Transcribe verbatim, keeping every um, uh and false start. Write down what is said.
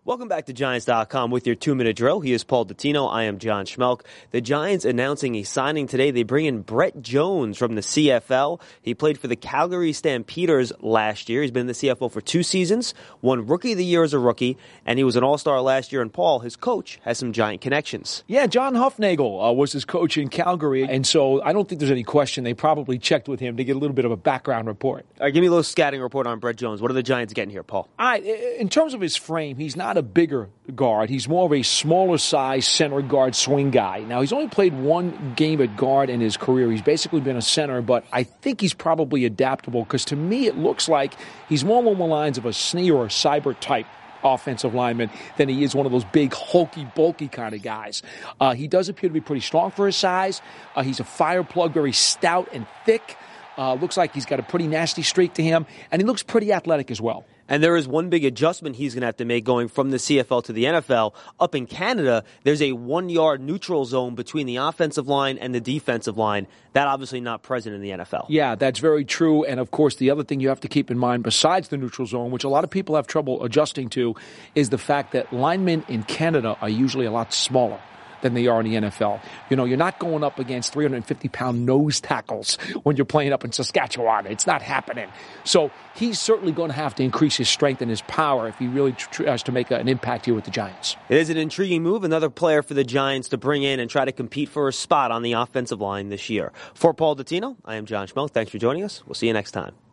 Welcome back to Giants dot com with your two-minute drill. He is Paul Dottino. I am John Schmelk. The Giants announcing a signing today. They bring in Brett Jones from the C F L. He played for the Calgary Stampeders last year. He's been in the C F L for two seasons, won Rookie of the Year as a rookie, and he was an All-Star last year. And Paul, his coach, has some Giant connections. Yeah, John Hufnagel uh, was his coach in Calgary, and so I don't think there's any question. They probably checked with him to get a little bit of a background report. All right, give me a little scouting report on Brett Jones. What are the Giants getting here, Paul? All right, in terms of his frame, he's not a bigger guard. He's more of a smaller size center guard swing guy. Now, he's only played one game at guard in his career. He's basically been a center, but I think he's probably adaptable because to me it looks like he's more along the lines of a Snee or a Seibert type offensive lineman than he is one of those big, hulky, bulky kind of guys. Uh, he does appear to be pretty strong for his size. Uh, he's a fire plug, very stout and thick. Uh, looks like he's got a pretty nasty streak to him, and he looks pretty athletic as well. And there is one big adjustment he's going to have to make going from the C F L to the N F L. Up in Canada, there's a one-yard neutral zone between the offensive line and the defensive line. That obviously not present in the N F L. Yeah, that's very true. And, of course, the other thing you have to keep in mind besides the neutral zone, which a lot of people have trouble adjusting to, is the fact that linemen in Canada are usually a lot smaller than they are in the N F L. You know, you're not going up against three hundred fifty pound nose tackles when you're playing up in Saskatchewan. It's not happening. So he's certainly going to have to increase his strength and his power if he really tries to make an impact here with the Giants. It is an intriguing move, another player for the Giants to bring in and try to compete for a spot on the offensive line this year. For Paul Dottino, I am John Schmelk. Thanks for joining us. We'll see you next time.